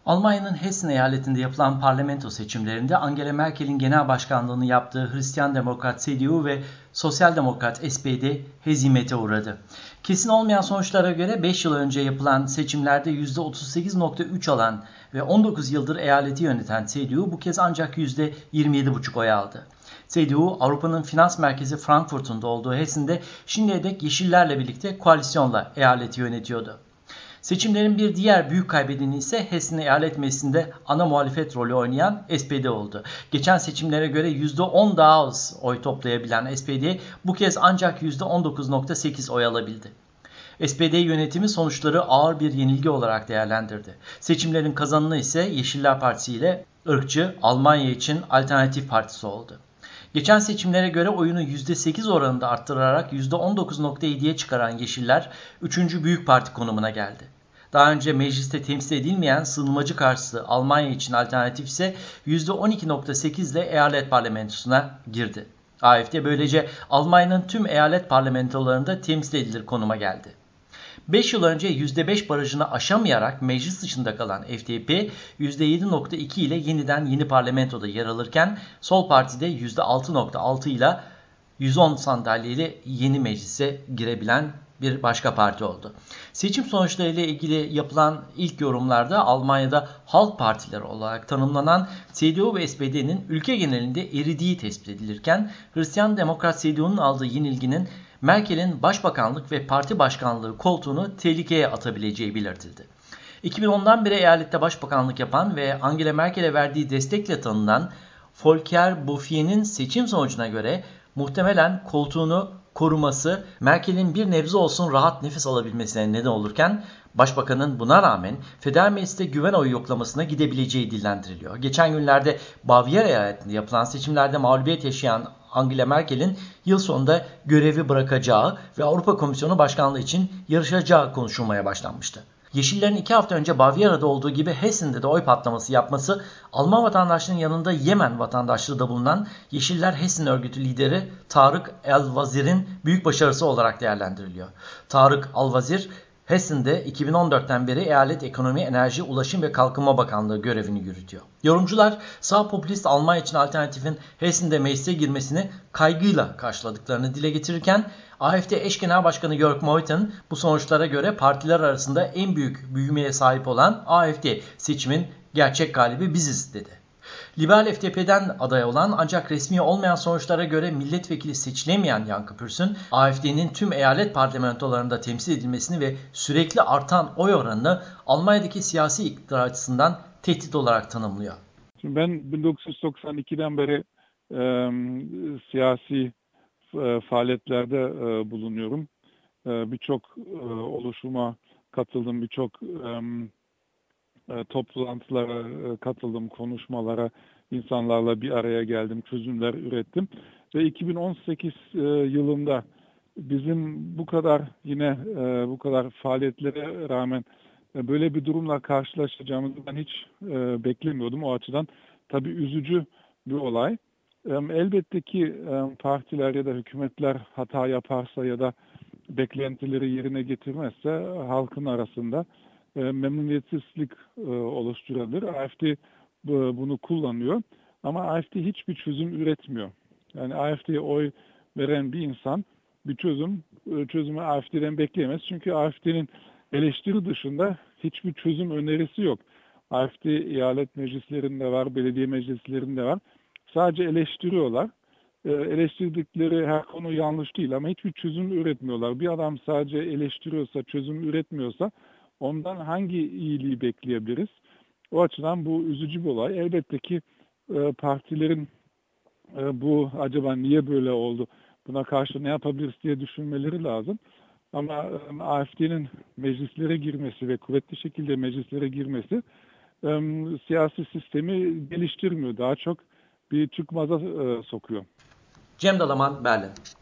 Almanya'nın Hessen eyaletinde yapılan parlamento seçimlerinde Angela Merkel'in genel başkanlığını yaptığı Hristiyan Demokrat CDU ve Sosyal Demokrat SPD hezimete uğradı. Kesin olmayan sonuçlara göre 5 yıl önce yapılan seçimlerde %38,3 alan ve 19 yıldır eyaleti yöneten CDU bu kez ancak %27,5 oy aldı. CDU, Avrupa'nın finans merkezi Frankfurt'un da olduğu Hessen'de şimdiye dek Yeşillerle birlikte koalisyonla eyaleti yönetiyordu. Seçimlerin bir diğer büyük kaybedeni ise Hessen Eyalet Meclisi'nde ana muhalefet rolü oynayan SPD oldu. Geçen seçimlere göre %10 daha az oy toplayabilen SPD bu kez ancak %19,8 oy alabildi. SPD yönetimi sonuçları ağır bir yenilgi olarak değerlendirdi. Seçimlerin kazananı ise Yeşiller Partisi ile ırkçı Almanya için Alternatif Partisi oldu. Geçen seçimlere göre oyunu %8 oranında arttırarak %19,7'ye çıkaran Yeşiller 3. büyük parti konumuna geldi. Daha önce mecliste temsil edilmeyen sığınmacı karşıtı Almanya için Alternatif ise %12,8 ile eyalet parlamentosuna girdi. AfD böylece Almanya'nın tüm eyalet parlamentolarında temsil edilir konuma geldi. 5 yıl önce %5 barajını aşamayarak meclis dışında kalan FDP %7,2 ile yeniden yeni parlamentoda yer alırken Sol Parti de %6,6 ile 110 sandalyeyle yeni meclise girebilen bir başka parti oldu. Seçim sonuçları ile ilgili yapılan ilk yorumlarda Almanya'da halk partileri olarak tanımlanan CDU ve SPD'nin ülke genelinde eridiği tespit edilirken Hristiyan Demokrat CDU'nun aldığı yenilginin Merkel'in başbakanlık ve parti başkanlığı koltuğunu tehlikeye atabileceği belirtildi. 2010'dan beri eyalette başbakanlık yapan ve Angela Merkel'e verdiği destekle tanınan Volker Bouffier seçim sonucuna göre muhtemelen koltuğunu koruması Merkel'in bir nebze olsun rahat nefes alabilmesine neden olurken Başbakanın buna rağmen Federal Meclis'te güven oyu yoklamasına gidebileceği dillendiriliyor. Geçen günlerde Bavyera eyaletinde yapılan seçimlerde mağlubiyet yaşayan Angela Merkel'in yıl sonunda görevi bırakacağı ve Avrupa Komisyonu Başkanlığı için yarışacağı konuşulmaya başlanmıştı. Yeşillerin 2 hafta önce Bavyera'da olduğu gibi Hessen'de de oy patlaması yapması Alman vatandaşlığının yanında Yemen vatandaşlığı da bulunan Yeşiller Hessen örgütü lideri Tarık El-Wazir'in büyük başarısı olarak değerlendiriliyor. Tarık El-Wazir Hessen'de 2014'ten beri Eyalet Ekonomi, Enerji, Ulaşım ve Kalkınma Bakanlığı görevini yürütüyor. Yorumcular sağ popülist Almanya için Alternatif'in Hessen'de meclise girmesini kaygıyla karşıladıklarını dile getirirken AfD eş genel başkanı Jörg Meuthen bu sonuçlara göre partiler arasında en büyük büyümeye sahip olan AfD seçimin gerçek galibi biziz dedi. Liberal FDP'den aday olan ancak resmi olmayan sonuçlara göre milletvekili seçilemeyen Yankı Pürsün, AfD'nin tüm eyalet parlamentolarında temsil edilmesini ve sürekli artan oy oranını Almanya'daki siyasi iktidar açısından tehdit olarak tanımlıyor. Şimdi ben 1992'den beri siyasi faaliyetlerde bulunuyorum. Birçok oluşuma katıldım, birçok toplantılara katıldım, konuşmalara, insanlarla bir araya geldim, çözümler ürettim. Ve 2018 yılında bizim bu kadar bu kadar faaliyetlere rağmen böyle bir durumla karşılaşacağımızı ben hiç beklemiyordum. O açıdan tabii üzücü bir olay. Elbette ki partiler ya da hükümetler hata yaparsa ya da beklentileri yerine getirmezse halkın arasında memnuniyetsizlik oluşturabilir. AfD bunu kullanıyor ama AfD hiçbir çözüm üretmiyor. Yani AfD'ye oy veren bir insan bir çözümü AfD'den bekleyemez. Çünkü AfD'nin eleştiri dışında hiçbir çözüm önerisi yok. AfD eyalet meclislerinde var, belediye meclislerinde var. Sadece eleştiriyorlar. Eleştirdikleri her konu yanlış değil ama hiçbir çözüm üretmiyorlar. Bir adam sadece eleştiriyorsa, çözüm üretmiyorsa ondan hangi iyiliği bekleyebiliriz? O açıdan bu üzücü bir olay. Elbette ki partilerin bu acaba niye böyle oldu, buna karşı ne yapabiliriz diye düşünmeleri lazım. Ama AfD'nin meclislere girmesi ve kuvvetli şekilde meclislere girmesi siyasi sistemi geliştirmiyor. Daha çok bir çıkmaza sokuyor. Cem Dalaman, Berlin.